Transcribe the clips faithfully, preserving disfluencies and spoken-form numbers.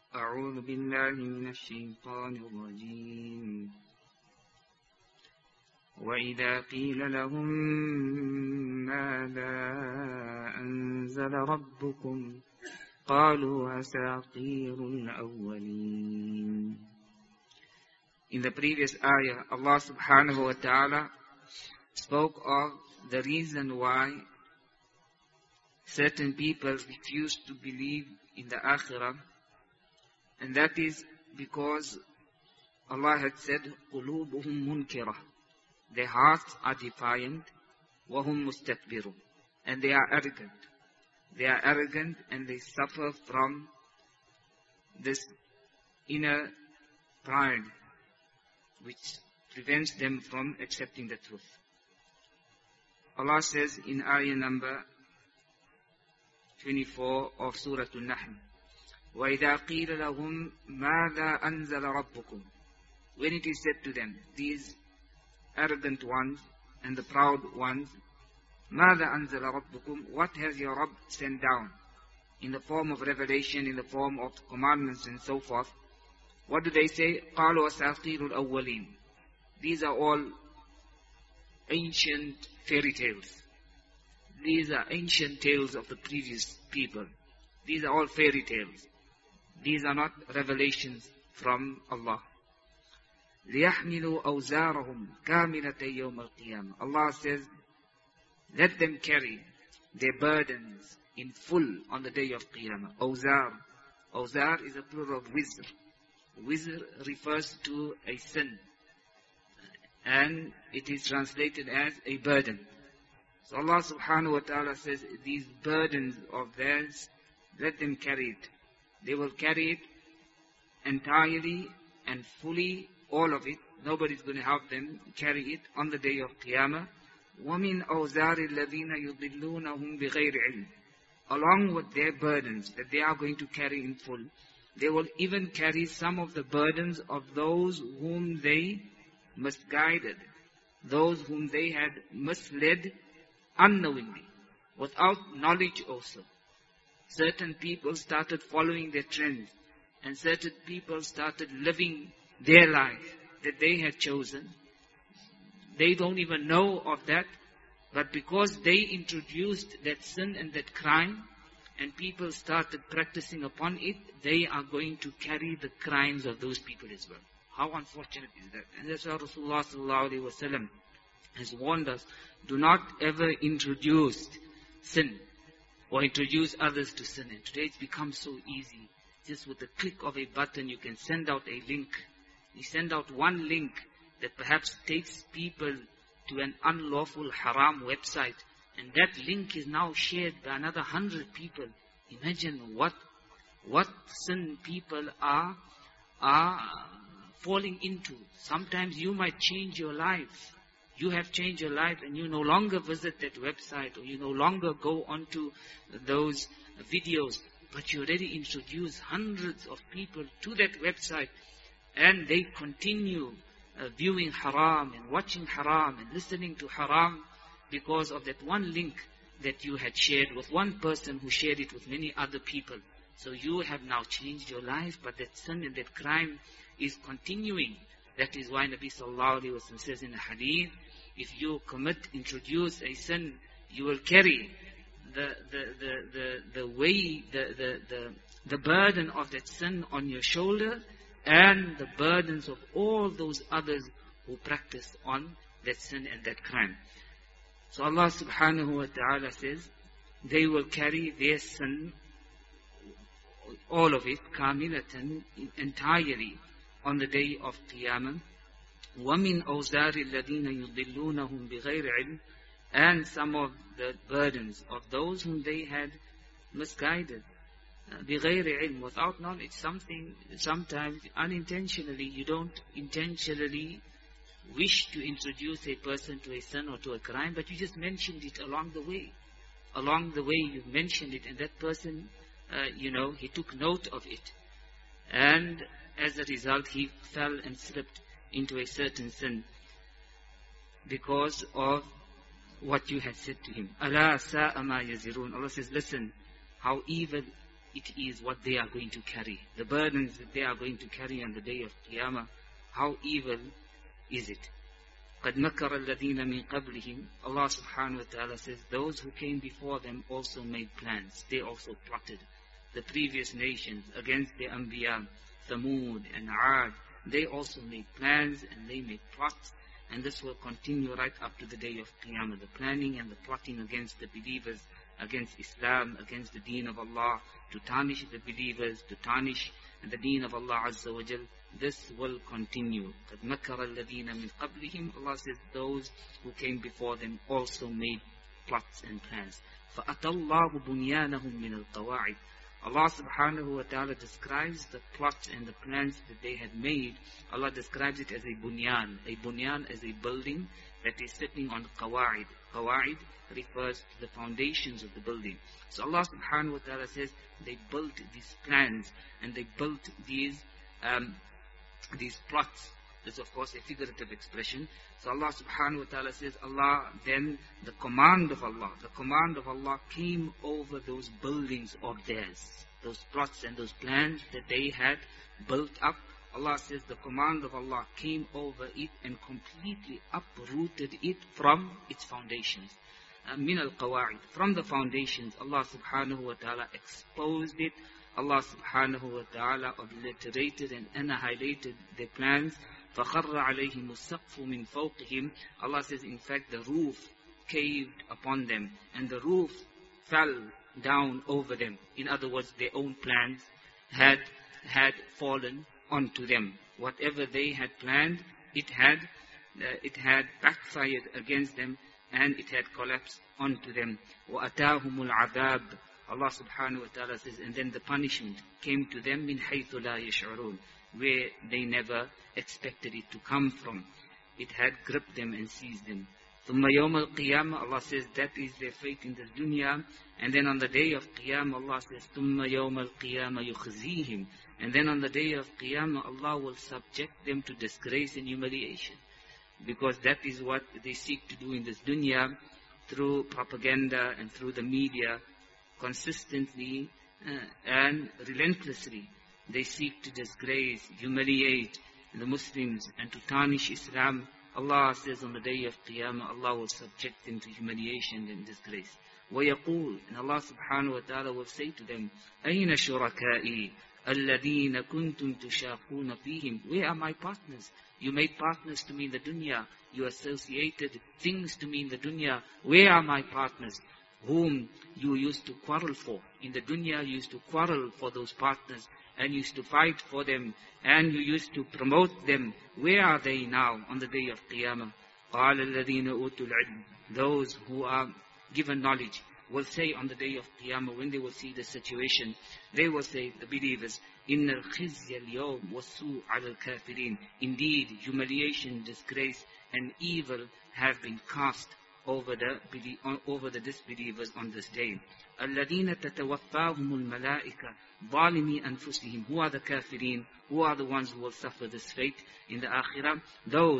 أعوذ بالله من الشيطان الرجيم وإذا قيل لهم ماذا أنزل ربكم قالوا أساطير الأولين. In the previous ayah, Allah subhanahu wa ta'ala spoke of the reason why certain people refuse to believe in the Akhirah, and that is because Allah had said, قُلُوبُهُمْ مُنْكِرَةٌ, their hearts are defiant, وَهُمْ مُسْتَكْبِرُونَ, and they are arrogant. They are arrogant and they suffer from this inner pride which prevents them from accepting the truth. Allah says in ayah number twenty-four of Surah Al-Nahl, وَإِذَا قِيلَ لَهُمْ مَاذَا أَنزَلَ رَبُّكُمْ, when it is said to them, these arrogant ones and the proud ones, مَاذَا أَنزَلَ رَبُّكُمْ, what has your Rabb sent down in the form of revelation, in the form of commandments and so forth? What do they say? قَالُوا أَسَاطِيرُ الْأَوَّلِينَ, these are all ancient fairy tales. These are ancient tales of the previous people. These are all fairy tales. These are not revelations from Allah. لِيَحْمِلُوا أَوْزَارَهُمْ كَامِلَةً يَوْمَ الْقِيَامَةِ, Allah says, let them carry their burdens in full on the day of Qiyamah. Awzar. Awzar is a plural of wizr. Wizr refers to a sin, and it is translated as a burden. So Allah subhanahu wa ta'ala says, these burdens of theirs, let them carry it. They will carry it entirely and fully, all of it. Nobody's going to help them carry it on the day of Qiyamah. وَمِنْ أَوْزَارِ الَّذِينَ يُضِلُّونَهُمْ بِغَيْرِ عِلْمٍ, along with their burdens that they are going to carry in full, they will even carry some of the burdens of those whom they misguided, those whom they had misled unknowingly, without knowledge also. Certain people started following their trends, and certain people started living their life that they had chosen. They don't even know of that, but because they introduced that sin and that crime, and people started practicing upon it, they are going to carry the crimes of those people as well. How unfortunate is that? And that's why Rasulullah sallallahu alaihi wasallam has warned us, do not ever introduce sin or introduce others to sin. And today it's become so easy. Just with the click of a button, you can send out a link. You send out one link that perhaps takes people to an unlawful haram website, and that link is now shared by another hundred people. Imagine what what sin people are are falling into. Sometimes you might change your life. You have changed your life and you no longer visit that website, or you no longer go onto those videos, but you already introduce hundreds of people to that website, and they continue uh, viewing haram and watching haram and listening to haram because of that one link that you had shared with one person who shared it with many other people. So you have now changed your life, but that sin and that crime is continuing. That is why Nabi sallallahu alaihi wasallam says in the hadith, if you commit, introduce a sin, you will carry the the the the, the way, the, the the the burden of that sin on your shoulder, and the burdens of all those others who practice on that sin and that crime. So Allah subhanahu wa ta'ala says, they will carry their sin, all of it, kamilatan, entirely, on the day of Qiyamah. وَمِنْ أَوْزَارِ الَّذِينَ يُضِلُّونَهُمْ بِغَيْرِ عِلْمٍ, and some of the burdens of those whom they had misguided, uh, بِغَيْرِ عِلْمٍ, without knowledge. Something, sometimes unintentionally, you don't intentionally wish to introduce a person to a sin or to a crime, but you just mentioned it along the way. Along the way you mentioned it, and that person, uh, you know, he took note of it. And as a result, he fell and slipped into a certain sin because of what you had said to him. أَلَا سَاءَ مَا يَزِرُونَ. Allah says, listen, how evil it is what they are going to carry. The burdens that they are going to carry on the day of Qiyamah. How evil is it? قَدْ مَكَرَ الَّذِينَ مِنْ قَبْلِهِمْ. Allah subhanahu wa ta'ala says, those who came before them also made plans. They also plotted. The previous nations against the Anbiya, Thamud and Aad, they also made plans and they made plots. And this will continue right up to the day of Qiyamah. The planning and the plotting against the believers, against Islam, against the deen of Allah, to tarnish the believers, to tarnish the deen of Allah Azza wa Jal. This will continue. قَدْ مَكَرَ الَّذِينَ مِنْ قَبْلِهِمْ. Allah says those who came before them also made plots and plans. فَأَتَى اللَّهُ بُنْيَانَهُمْ مِنَ الْقَوَاعِدِ. Allah subhanahu wa ta'ala describes the plots and the plans that they had made. Allah describes it as a bunyan. A bunyan is a building that is sitting on qawa'id. Qawa'id refers to the foundations of the building. So Allah subhanahu wa ta'ala says they built these plans and they built these um, these plots. This of course a figurative expression. So Allah subhanahu wa ta'ala says, Allah, then the command of Allah, the command of Allah came over those buildings of theirs, those plots and those plans that they had built up. Allah says the command of Allah came over it and completely uprooted it from its foundations. Min al-qawa'id, from the foundations, Allah subhanahu wa ta'ala exposed it. Allah subhanahu wa ta'ala obliterated and annihilated their plans. فَخَرَّ عَلَيْهِمُ السَّقْفُ مِنْ فَوْقِهِمْ. Allah says, in fact, the roof caved upon them, and the roof fell down over them. In other words, their own plans had had fallen onto them. Whatever they had planned, it had uh, it had backfired against them, and it had collapsed onto them. وَأَتَاهُمُ الْعَذَابُ. Allah subhanahu wa ta'ala says, and then the punishment came to them min haythu la yash'urun, where they never expected it to come from. It had gripped them and seized them. ثُمَّ يَوْمَ الْقِيَامَةِ. Allah says that is their fate in this dunya. And then on the day of Qiyamah, Allah says, ثُمَّ يَوْمَ الْقِيَامَةِ يُخْزِيهِمْ. And then on the day of Qiyamah, Allah will subject them to disgrace and humiliation. Because that is what they seek to do in this dunya, through propaganda and through the media, consistently uh, and relentlessly. They seek to disgrace, humiliate the Muslims and to tarnish Islam. Allah says on the day of Qiyamah, Allah will subject them to humiliation and disgrace. وَيَقُولُ. And Allah subhanahu wa ta'ala will say to them, أَيْنَ شُرَكَائِي الَّذِينَ كُنْتُمْ تُشَاقُونَ فِيهِمْ. Where are my partners? You made partners to me in the dunya. You associated things to me in the dunya. Where are my partners? Whom you used to quarrel for. In the dunya you used to quarrel for those partners and used to fight for them and you used to promote them. Where are they now on the day of Qiyamah? قَالَ الَّذِينَ أُوتُوا الْعِلْمِ. Those who are given knowledge will say on the day of Qiyamah, when they will see the situation, they will say, the believers, إِنَّ الْخِزْيَ الْيَوْمِ وَالسُّوءَ عَلَى الْكَافِرِينَ. Indeed, humiliation, disgrace and evil have been cast over the over the disbelievers on this day. الَّذِينَ تَتَوَفَّاهُمُ الْمَلَائِكَةُ ظَالِمِي أَنفُسِهِمْ. Who are the kafirin? Who are the ones who will suffer this fate in the akhirah? Those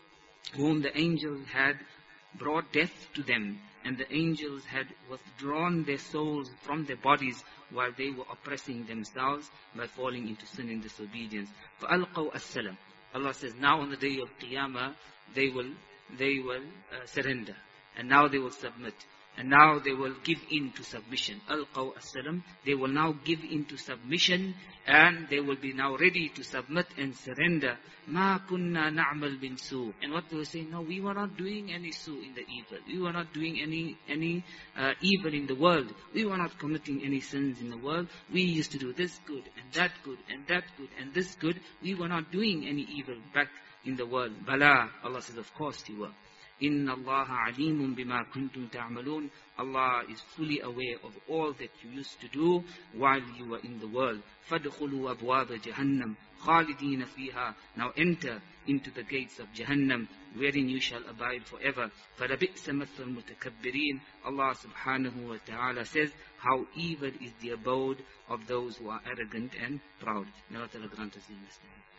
whom the angels had brought death to them, and the angels had withdrawn their souls from their bodies while they were oppressing themselves by falling into sin and disobedience. فَأَلْقَوْا السَّلَمَ. Allah says, now on the day of Qiyamah, they will, they will uh, surrender. And now they will submit. And now they will give in to submission. Alqaw as-salam. They will now give in to submission and they will be now ready to submit and surrender. Ma kunna na'mal bin su. And what they will say, no, we were not doing any su in the evil. We were not doing any any uh, evil in the world. We were not committing any sins in the world. We used to do this good and that good and that good and this good. We were not doing any evil back in the world. Bala. Allah says, of course you were. Inna Allaha alimun bima kuntum ta'malun. Allah is fully aware of all that you used to do while you were in the world. Fadkhulu abwaba jahannam khalidina fiha. Now enter into the gates of Jahannam, wherein you shall abide forever. Falabi'sa mathal mutakabbirin. Allah subhanahu wa ta'ala says, how evil is the abode of those who are arrogant and proud. May Allah grant us in this.